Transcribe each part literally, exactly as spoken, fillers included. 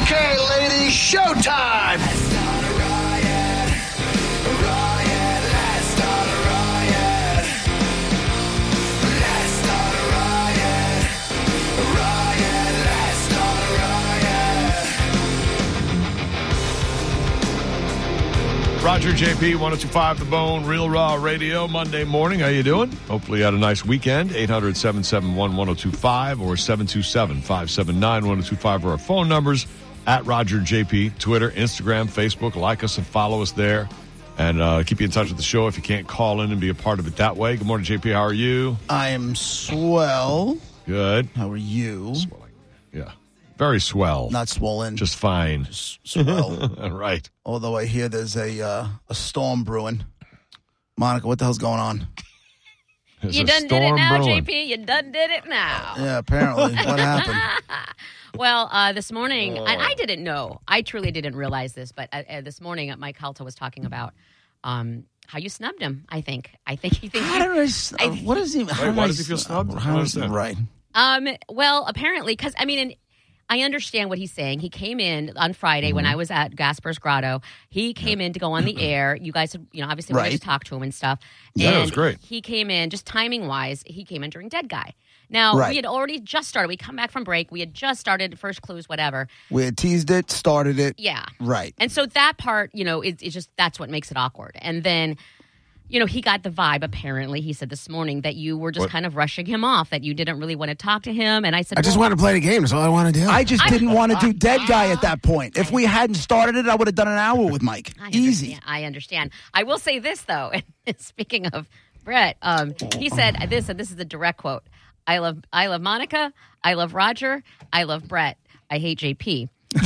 Okay, ladies, showtime! Let's start a riot. A riot. Let's start a riot. Let's start a riot. A riot. Let's start a riot. Roger J P, one oh two point five The Bone, Real Raw Radio, Monday morning. How you doing? Hopefully you had a nice weekend. eight hundred, seven seven one, one oh two five or seven two seven, five seven nine, one oh two five are our phone numbers. At Roger J P, Twitter, Instagram, Facebook. Like us and follow us there. And uh, keep you in touch with the show if you can't call in and be a part of it that way. Good morning, J P. How are you? I am swell. Good. How are you? Swelling. Yeah. Very swell. Not swollen. Just fine. Just swell. Right. Although I hear there's a uh, a storm brewing. Monica, what the hell's going on? There's you a done did it storm now, brewing. J P. You done did it now. Yeah, apparently. What happened? Well, uh, this morning, Oh. and I didn't know. I truly didn't realize this, but uh, uh, this morning, uh, Mike Calta was talking about um, how you snubbed him. I think. I think he thinks. How did I, s- I- uh, what is he? How Wait, did why I does he feel s- snubbed? I How don't is it understand. right? Um. Well, apparently, because I mean, and I understand what he's saying. He came in on Friday Mm-hmm. when I was at Gasper's Grotto. He came in to go on the air. You guys, had, you know, obviously wanted Right. to talk to him and stuff. Yeah, and it was great. He came in just timing wise. He came in during Dead Guy. Now Right. we had already just started. We come back from break. We had just started First Clues, whatever. We had teased it, started it. Yeah. Right. And so that part, you know, it, it's just that's what makes it awkward. And then, you know, he got the vibe, apparently, he said this morning, that you were just What? kind of rushing him off, that you didn't really want to talk to him. And I said, I just well, want to play the game. That's all I want to do. I just didn't want to do Dead Guy at that point. If we hadn't started it, I would have done an hour with Mike. I Easy. understand. I understand. I will say this, though. Speaking of Brett, um, he said this, and this is a direct quote. I love, I love Monica. I love Roger. I love Brett. I hate J P. And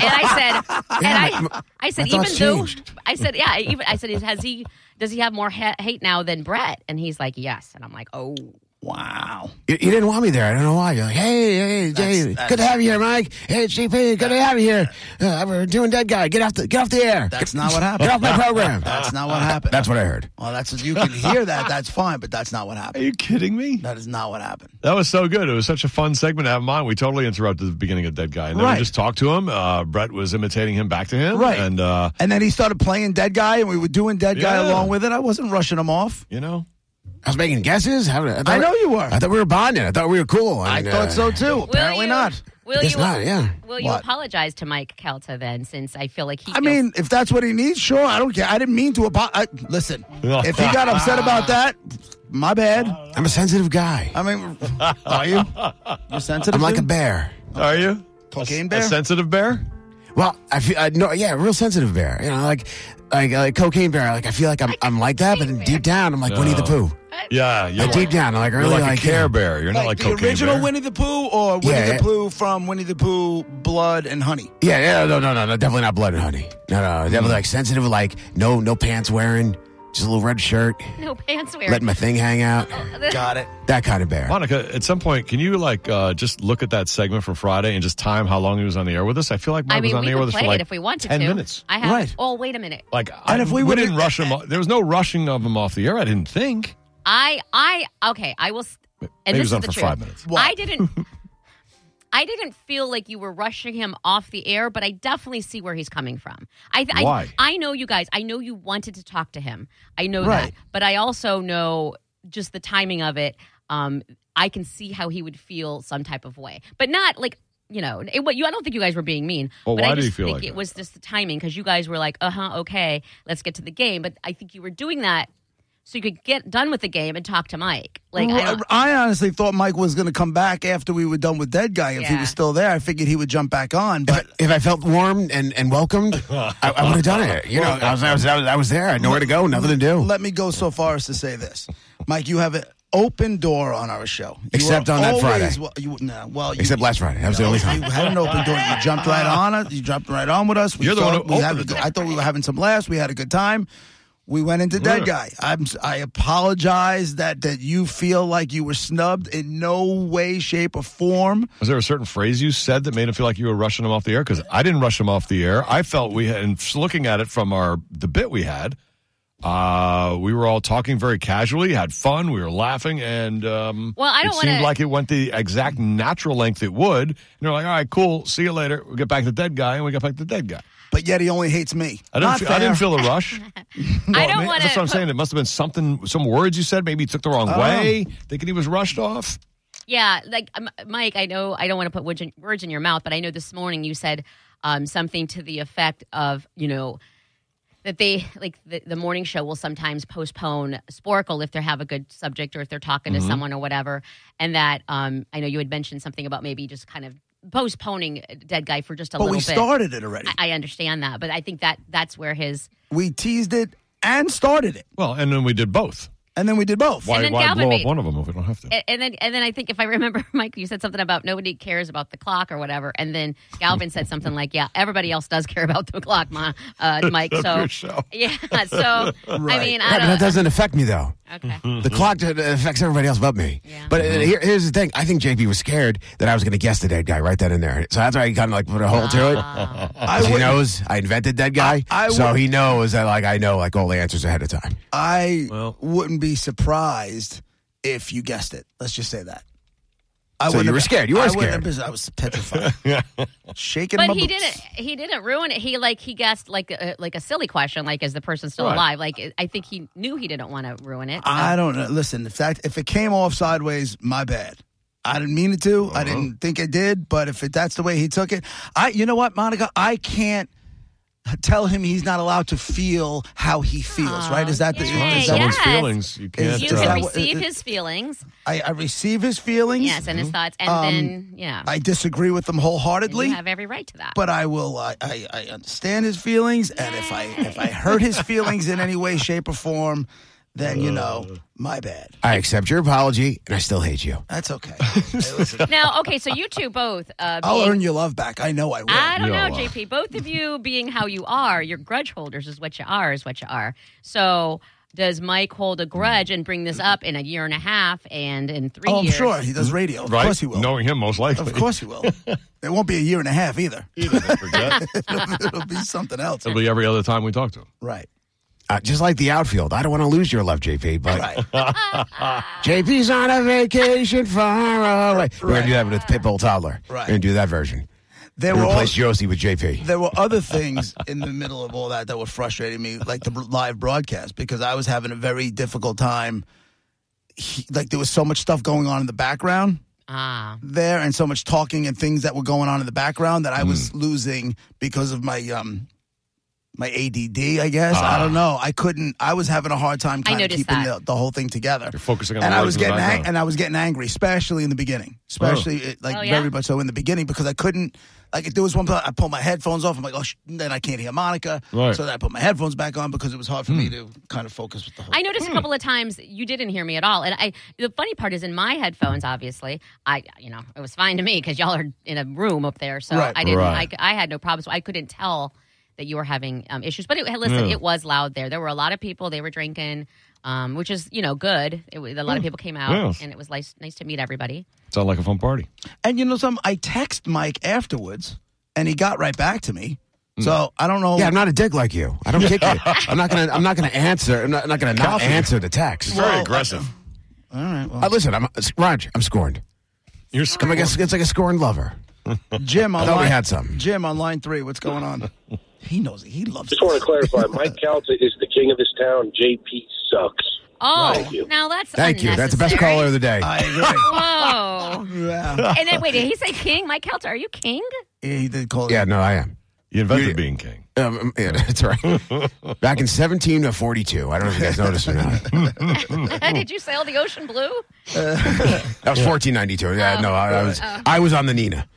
I said, and I, I said, my even thoughts though, changed. I said, yeah, even I said, has he, does he have more ha- hate now than Brett? And he's like, yes. And I'm like, oh, Wow. You, you didn't want me there. I don't know why. You're like, hey, hey, Jay, That's- good to have you here, Mike. Hey, it's G P, good to have you here. Uh, we're doing Dead Guy. Get off the get off the air. That's not what happened. Get off my program. That's not what happened. That's what I heard. Well, that's you can hear that. That's fine, but that's not what Are happened. you kidding me? That is not what happened. That was so good. It was such a fun segment to have him on. We totally interrupted the beginning of Dead Guy. And then Right. we just talked to him. Uh, Brett was imitating him back to him. Right. And, uh, And then he started playing Dead Guy, and we were doing Dead Guy Yeah. along with it. I wasn't rushing him off. you know, I was making guesses. How, I, thought, I know you were. I thought we were bonding. I thought we were cool. I mean, thought uh, so too. will Apparently you, not. Will Guess you, not, yeah. will you What? apologize to Mike Calta then, since I feel like he I feels- mean, if that's what he needs, sure. I don't care. I didn't mean to apologize. Listen, if he got upset about that, my bad. I'm a sensitive guy. I mean, are you? You're sensitive? I'm like a too? bear. are you? Cocaine A bear? sensitive bear? Well, I feel I, no, yeah, real sensitive bear. You know, like like like cocaine bear. Like I feel like I'm I'm like that, but then deep down I'm like Winnie the Pooh. Yeah. You're Like, deep down, I'm like You're really like, like a Care yeah. Bear. You're not like the Cocaine original Bear. Winnie the Pooh or Winnie Yeah, the yeah. Pooh from Winnie the Pooh, Blood and Honey? Yeah, yeah, no, no, no, no, definitely not blood and honey. No, no, definitely like sensitive, like no, no pants wearing, just a little red shirt, no pants wearing. letting my thing hang out. Got it. That kind of bear. Monica, at some point, can you like uh, just look at that segment from Friday and just time how long he was on the air with us? I feel like Mike I mean, was on we the air could with us play for like it if we wanted ten to. minutes. I have. Right. Oh, wait a minute. Like, And I, if we we would've- didn't rush him. off- There was no rushing of him off the air. I didn't think. I, I, okay, I will. s- And Maybe he this was on is the for truth. five minutes. What? I didn't. I didn't feel like you were rushing him off the air, but I definitely see where he's coming from. I, I Why? I know you guys. I know you wanted to talk to him. I know Right. that, but I also know just the timing of it. Um, I can see how he would feel some type of way, but not like. You know, it, what you. I don't think you guys were being mean. Well, but why I do just you feel think like it that? was just the timing because you guys were like, "Uh huh, okay, let's get to the game." But I think you were doing that so you could get done with the game and talk to Mike. Like, I, don't, I honestly thought Mike was going to come back after we were done with Dead Guy. If he Yeah. was still there, I figured he would jump back on. If I, But if I felt warm and, and welcomed, I, I would have done it. You know, I was, I was I was I was there. I had nowhere to go, nothing to do. let me go so far as to say this, Mike. You have an open door on our show, You Except are on that always Friday. wel- you, no, well, you, Except last Friday. That was the only time. You had an open door. You jumped right on it. You jumped right on with us. We You're the thought one who we had opened a the good- door. I thought we were having some laughs. We had a good time. We went into Dead Yeah. Guy. I'm, I apologize that, that you feel like you were snubbed in no way, shape, or form. Was there a certain phrase you said that made him feel like you were rushing him off the air? Because I didn't rush him off the air. I felt we had, and looking at it from our the bit we had, Uh, we were all talking very casually, had fun, we were laughing, and um, Well, I don't it wanna- seemed like it went the exact natural length it would. And they're like, all right, cool, see you later. We get back to the dead guy, and we get back to the dead guy. But yet he only hates me. I didn't, Not feel, I didn't fair. feel a rush. I don't man, want to. That's what I'm saying. It must have been something, some words you said. Maybe he took the wrong Oh. way, thinking he was rushed off. Yeah, like um, Mike, I know I don't want to put words in, words in your mouth, but I know this morning you said um, something to the effect of, you know, that they like the, the morning show will sometimes postpone Sporkle if they have a good subject or if they're talking Mm-hmm. to someone or whatever, and that um, I know you had mentioned something about maybe just kind of postponing Dead Guy for just a But little we bit. started it already. I, I understand that, but I think that that's where his we teased it and started it. Well, and then we did both. And then we did both. Why, then why Galvin blow made- up one of them if we don't have to? And, and then, and then I think if I remember, Mike, you said something about nobody cares about the clock or whatever, and then Galvin said something like, "Yeah, everybody else does care about the clock, Ma, uh, Mike." Of So, your show. yeah. So, I Right. mean, Yeah, I but that don't. doesn't affect me, though. Okay. The clock uh, affects everybody else but me. Yeah. But uh, here, here's the thing. I think J P was scared that I was going to guess the dead guy right then and there. So that's why he kind of like put a hole to it. Ah. I 'Cause he wouldn't- knows I invented dead guy. I- I so would- he knows that like I know like all the answers ahead of time. I Well- wouldn't be surprised if you guessed it. Let's just say that. I So wouldn't you were have- scared. You were I wouldn't scared. have been- I was petrified. Shaking But my he boots. didn't. He didn't ruin it. He like he guessed like a, like a silly question, like is the person still Right. alive? Like I think he knew he didn't want to ruin it. I don't know. Listen, if that if it came off sideways, my bad. I didn't mean it to. I didn't think it did. But if it, that's the way he took it, I. You know what, Monica? I can't tell him he's not allowed to feel how he feels. Right? Is that the? Yay, Is that Someone's yes. feelings. You can't. You Is uh, can that what- receive it- his feelings, I, I receive his feelings. yes, and his thoughts, and Um, then yeah, I disagree with them and wholeheartedly. you have every right to that. But I will. I, I, I understand his feelings, and if I if I hurt his feelings in any way, shape, or form, then you know, my bad. I accept your apology, and I still hate you. That's okay. Hey, listen, Now, okay, so you two both. Uh, I'll being- earn your love back. I know I will. I don't Yeah, know, well. J P. Both of you being how you are, your grudge holders is what you are, is what you are. So, does Mike hold a grudge and bring this up in a year and a half and in three Oh, I'm years? sure he does radio. Of right? course he will. Knowing him, most likely. Of course he will. It won't be a year and a half either. He doesn't forget. it'll, it'll be something else. It'll be every other time we talk to him. Right. Uh, just like the outfield. I don't want to lose your love, J P, but Right. J P's on a vacation far away. We're going to do that with Pitbull Toddler. Right. We're going to do that version. There We were all, replace Josie with J P. there were other things in the middle of all that that were frustrating me, like the live broadcast, because I was having a very difficult time. He, like there was so much stuff going on in the background Ah, there, and so much talking and things that were going on in the background that I was losing because of my um my A D D. I guess I don't know. I couldn't. I was having a hard time I kind of noticed keeping that. the, the whole thing together. You're focusing on and the I words was in the getting ang- background. and I was getting angry, especially in the beginning, especially it, like Oh, yeah? very much so in the beginning because I couldn't. Like if there was one part, I pulled my headphones off. I'm like, oh, sh-, then I can't hear Monica. Right. So then I put my headphones back on because it was hard for me to kind of focus with the whole. I noticed a couple of times you didn't hear me at all, and I. The funny part is, in my headphones, obviously, I, you know, it was fine to me because y'all are in a room up there, so Right. I didn't. Right. I, I had no problems. So I couldn't tell that you were having um, issues. But it, listen, Yeah. it was loud there. There were a lot of people. They were drinking, um, which is you know good. It, was- a lot of people came out, Yes. and it was nice, nice to meet everybody. Sound like a fun party. And you know something? I text Mike afterwards, and he got right back to me. So I don't know. Yeah, I'm not a dick like you. I don't kick you. I'm not gonna. I'm not gonna answer. I'm not, I'm not gonna not Coffee. answer the text. Very Well, aggressive. All right. Well, Uh, listen, I'm Raj. I'm scorned. You're I'm like a, it's like a scorned lover. Jim on I thought we line, had something. Jim on line three. What's going on? He knows it. He loves. Just want this. to clarify. Mike Calta is the king of this town. J P sucks. Oh, Thank you. now that's Thank you. That's the best unnecessary. caller of the day. I agree. Whoa. yeah. And then wait, did he say king? Mike Kelter, are you king? He did call. Yeah, no, I am. You invented You- being king. Um, yeah, that's right. Back in seventeen to forty-two. I don't know if you guys noticed or not. Did you sail the ocean blue? That was fourteen ninety-two. Yeah, no, I, I was I was on the Nina.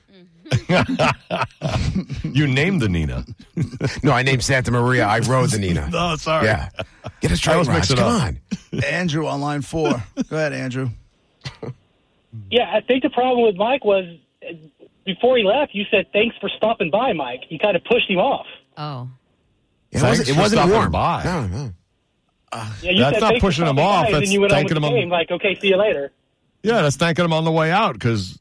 You named the Nina. No, I named Santa Maria. I rode the Nina. No, sorry. Yeah, get us I straight, always Raj. mix it Come up. on. Andrew on line four. Go ahead, Andrew. Yeah, I think the problem with Mike was uh, before he left, you said, thanks for stopping by, Mike. You kind of pushed him off. Oh. It Thanks wasn't, it for wasn't stopping warm. by. No, no. Yeah, you That's said, not "Thanks for pushing him stopping off, by," and that's then you went on thanking with the him. game, like, okay, see you later. Yeah, that's thanking him on the way out because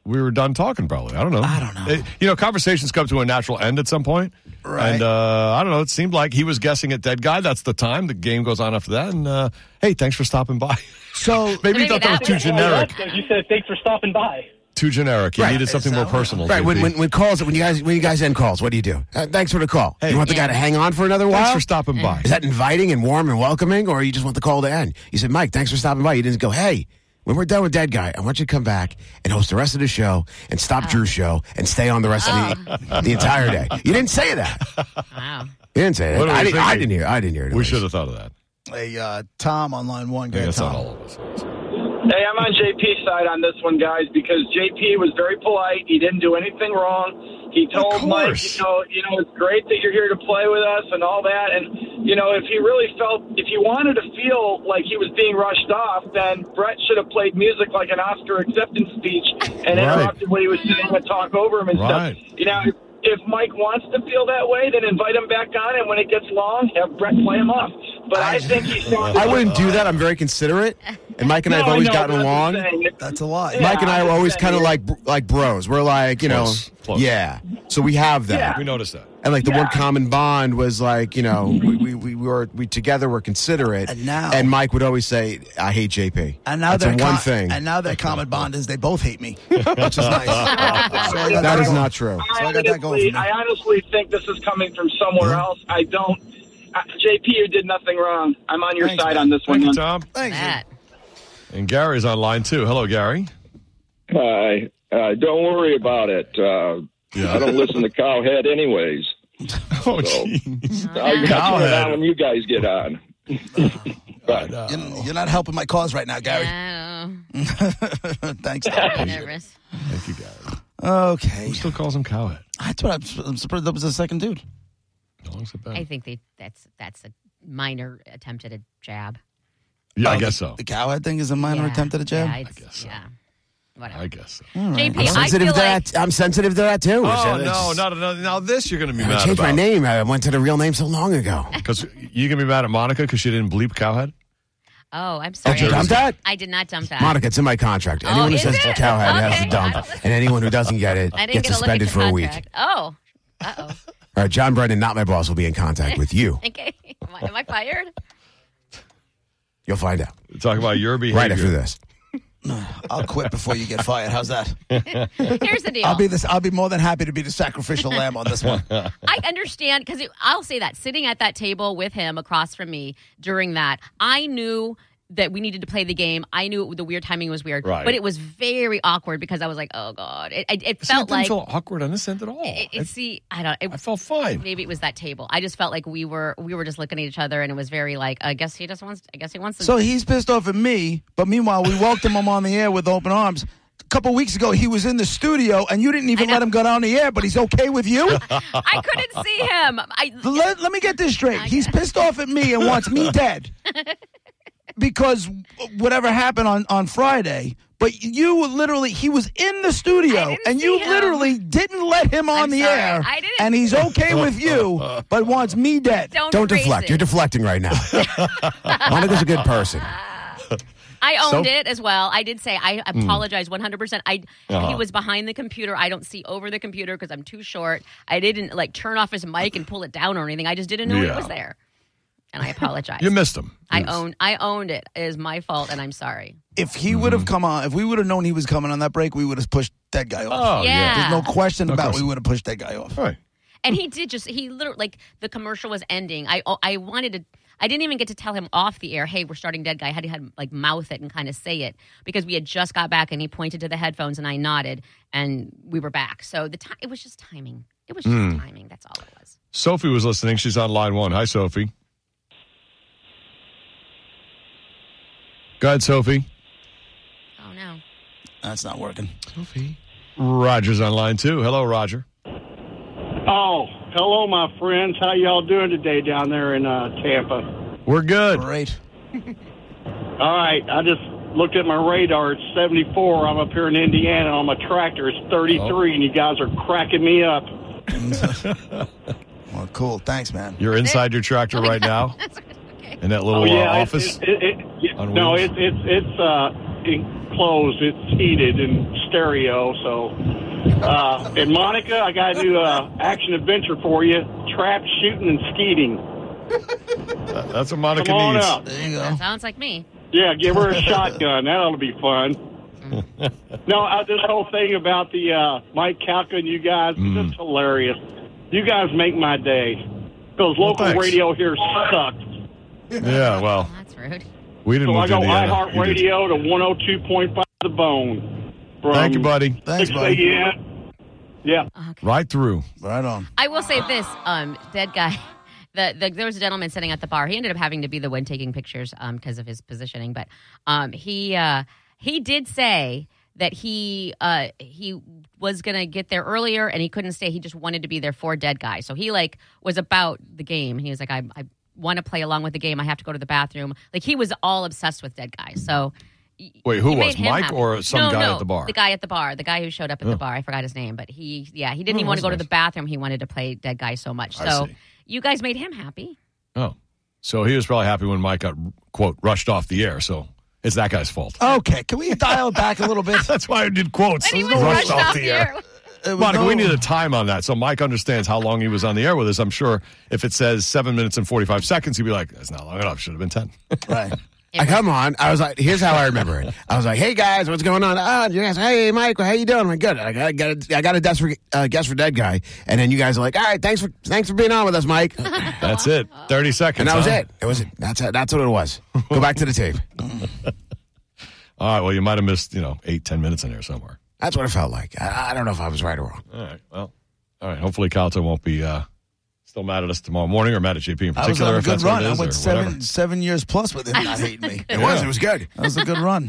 we were done talking, probably. I don't know. I don't know. It- you know, conversations come to a natural end at some point. Right. And uh, I don't know. It seemed like he was guessing at dead guy. That's the time. The game goes on after that. And uh, hey, thanks for stopping by. So Maybe Maybe he thought that was that too was- generic. Well, that's- you said thanks for stopping by. Too generic. He Right. needed something Is more that what- personal. Right, when, J P. when when calls when you guys when you guys end calls, what do you do? Uh, thanks for the call. Hey. You want the guy to hang on for another while? Thanks for stopping by. Is that inviting and warm and welcoming, or you just want the call to end? You said, Mike, thanks for stopping by. You didn't go, hey, when we're done with Dead Guy, I want you to come back and host the rest of the show and stop Drew's show and stay on the rest of the, the entire day. You didn't say that. Wow. You didn't say What that. are I we didn't, I thinking? didn't hear. I didn't hear it. at We least. should have thought of that. Hey, uh, Tom on line one. Go Yeah, ahead, that's not Tom. all of us. Hey, I'm on J P's side on this one, guys, because J P was very polite. He didn't do anything wrong. He told Mike, course. you know, you know, it's great that you're here to play with us and all that. And, you know, if he really felt, if he wanted to feel like he was being rushed off, then Brett should have played music like an Oscar acceptance speech and Right. interrupted when he was sitting and talk over him and Right. stuff. You know, if, if Mike wants to feel that way, then invite him back on, and when it gets long, have Brett play him off. But I, think he sounded I wouldn't do that. I'm very considerate, and Mike and I have No, always know, gotten but I'm along. saying, That's a lot. Yeah. Mike and I I'm are just always saying, kind of yeah. like like bros. We're like, you know, Close, close. yeah. So we have that. Yeah. We noticed that. And like the Yeah. one common bond was like, you know, we, we, we were we together were considerate. And now- and Mike would always say, I hate J P. And now That's their a one com- thing. And now their common bond is they both hate me, which is nice. So I got That is going. not true. I So I got that going honestly, for me. I honestly think this is coming from somewhere else. I don't. Uh, J P, you did nothing wrong. I'm on your Thanks, side man. on this one. Thank you, man. Tom. Thanks. That. And Gary's on line two. Hello, Gary. Hi. Uh, don't worry about it. Uh, I don't listen to Cowhead anyways. Oh, So- geez. I got Cowhead. on when you guys get on. But You're, you're not helping my cause right now, Gary. Yeah, Thanks. I'm nervous. Thank you, Gary. Okay. Who still calls him Cowhead? That's what I'm, I'm surprised that was the second dude. How long's it been? I think they, that's that's a minor attempt at a jab. yeah, I Oh, guess the, so. The cowhead thing is a minor Yeah. attempt at a jab. Yeah, it's- guess so. yeah. Whatever. I guess so. J P, I'm I sensitive feel to like that. I'm sensitive to that too. Oh, It's- no, not another. Now, this you're going to be I mad changed my about. name. I went to the real name so long ago. Because you going to be mad at Monica because she didn't bleep Cowhead? Oh, I'm sorry. Did you I dump didn't- that? I did not dump that. Monica, it's in my contract. Anyone who is says it? Cowhead has Okay. to dump, I don't- and anyone who doesn't get it I didn't gets get a look at suspended your for a week. contract. Oh. Uh oh. All right, John Brennan, not my boss, will be in contact with you. Okay. Am I, am I fired? You'll find out Talk about your behavior. right after this. I'll quit before you get fired. How's that? Here's the deal. I'll be this. I'll be more than happy to be the sacrificial lamb on this one. I understand because I'll say that sitting at that table with him across from me during that, I knew that we needed to play the game. I knew it, the weird timing was weird, Right. but it was very awkward because I was like, "Oh God!" It, it, it See, I felt didn't like feel awkward on this end at all. it, it, I, see, I don't. It, I felt fine. maybe it was that table. I just felt like we were we were just looking at each other, and it was very like, I guess he just wants. I guess he wants. To, So he's pissed off at me, but meanwhile, we welcomed him on the air with open arms. A couple weeks ago, he was in the studio, and you didn't even I know. let him go down the air, but he's okay with you? I couldn't see him. I let, let me get this straight. He's pissed off at me and wants me dead because whatever happened on, on Friday. But you literally, he was in the I studio, didn't and see you him. literally didn't let him on I'm the sorry. air, I didn't- and he's okay with you, but wants me dead. don't, Don't erase deflect. it. You're deflecting right now. Monica's a good person. I owned So- it as well. I did say I apologize one hundred percent. I Uh-huh. he was behind the computer. I don't see over the computer because I'm too short. I didn't like turn off his mic and pull it down or anything. I just didn't know Yeah. it was there, and I apologize. You missed him. I Yes. own I owned it. It is my fault, and I'm sorry. If he would have come on, if we would have known he was coming on that break, we would have pushed that guy off. Oh, Yeah. yeah. There's no question No about question. we would have pushed that guy off. All right. And he did just he literally like the commercial was ending. I I wanted to. I didn't even get to tell him off the air, hey, we're starting Dead Guy. I had to had, like mouth it and kind of say it because we had just got back and he pointed to the headphones and I nodded and we were back. So the time it was just timing. It was just Hmm. timing. That's all it was. Sophie was listening. She's on line one. Hi, Sophie. Go ahead, Sophie. Oh no. That's not working. Sophie. Roger's on line two. Hello, Roger. Oh, hello, my friends. How y'all doing today down there in uh, Tampa? We're good. Great. All right, I just looked at my radar. It's seventy-four. I'm up here in Indiana. On my tractor, it's thirty-three, and you guys are cracking me up. Well, cool. Thanks, man. You're inside your tractor right now okay. in that little Oh yeah, uh, it- office. It, it, it, on no, wheels? it's it's it's uh, in- closed. It's heated and stereo. So, uh, and Monica, I got to do a action adventure for you: trap shooting and skeeting. Uh, that's what Monica Come on needs. out. There you go. That sounds like me. Yeah, give her a shotgun. That ought to be fun. No, uh, this whole thing about the uh, Mike Calca and you guys is Mm. just hilarious. You guys make my day. Because local thanks. radio here sucks. Yeah, well, That's rude. we didn't So I move to go Indiana. You did. iHeartRadio to one oh two point five The Bone. From Thank you, buddy. Thanks, six buddy. a.m. Yeah. Right through. Right on. I will say this, um, dead guy. The, the there was a gentleman sitting at the bar. He ended up having to be the one taking pictures um, because of his positioning. But um, he uh, he did say that he uh, he was gonna get there earlier and he couldn't stay. He just wanted to be there for dead guy. So he like was about the game. He was like, I, I want to play along with the game. I have to go to the bathroom. Like he was all obsessed with dead guy. So. Wait, who He made was? him Mike happy. or some no, guy no, at the bar? The guy at the bar. The guy who showed up at Oh. the bar. I forgot his name, but he, yeah, he didn't Oh, even want to that's go to nice. the bathroom. He wanted to play dead guy so much. I So see. you guys made him happy. Oh. So he was probably happy when Mike got, quote, rushed off the air. So it's that guy's fault. Okay, can we dial it back a little bit? That's why I did quotes. But he was Rushed rushed off off the the air. air. It was Monica, no- we need a time on that so Mike understands how long he was on the air with us. I'm sure if it says seven minutes and forty-five seconds, he'd be like, that's not long enough. Should have been ten. Right. I come on. I was like, here's how I remember it. I was like, hey guys, what's going on? Ah, you guys, hey Mike, how you doing? I'm like, good. I got, I got, a, I got a guest for, uh, guest for dead guy, and then you guys are like, all right, thanks for, thanks for being on with us, Mike. And That's it. thirty seconds. that was huh? it. It was. That's it. That's what it was. Go back to the tape. All right. Well, you might have missed, you know, eight, ten minutes in there somewhere. That's what it felt like. I, I don't know if I was right or wrong. All right. Well, all right. Hopefully, Calto won't be uh, still mad at us tomorrow morning or mad at J P in I was particular. on a if good that's run. what it I is, went or seven whatever. seven years plus with him not hating me. It was. It was good. That was a good run.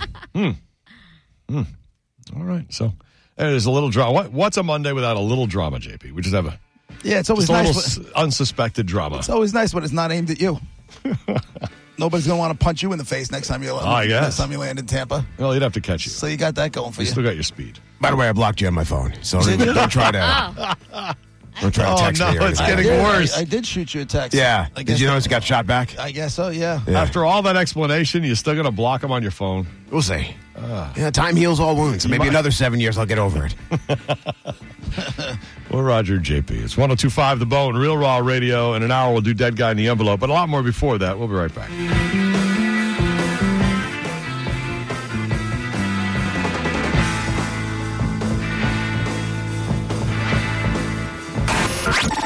All right. So there's a little drama. What, what's a Monday without a little drama, J P? We just have a, Yeah, it's always just a little nice. s- When, unsuspected drama. it's always nice when it's not aimed at you. Nobody's gonna want to punch you in the face next time you Oh, I guess. next time you land in Tampa. Well, you'd have to catch you. So you got that going for You you. still got your speed. By the way, I blocked you on my phone, so don't, don't try to. Don't try to Oh, text no, me. or it's anything. getting Yeah, worse. I, I did shoot you a text. Yeah. I Did guess you that- notice it got shot back? I guess so. Yeah. Yeah. After all that explanation, you're still going to block him on your phone. We'll see. yeah, time heals all wounds. So maybe might. another seven years, I'll get over it. Well, Roger, J P. It's one oh two point five The Bone, Real Raw Radio. In an hour, we'll do Dead Guy in the Envelope, but a lot more before that. We'll be right back.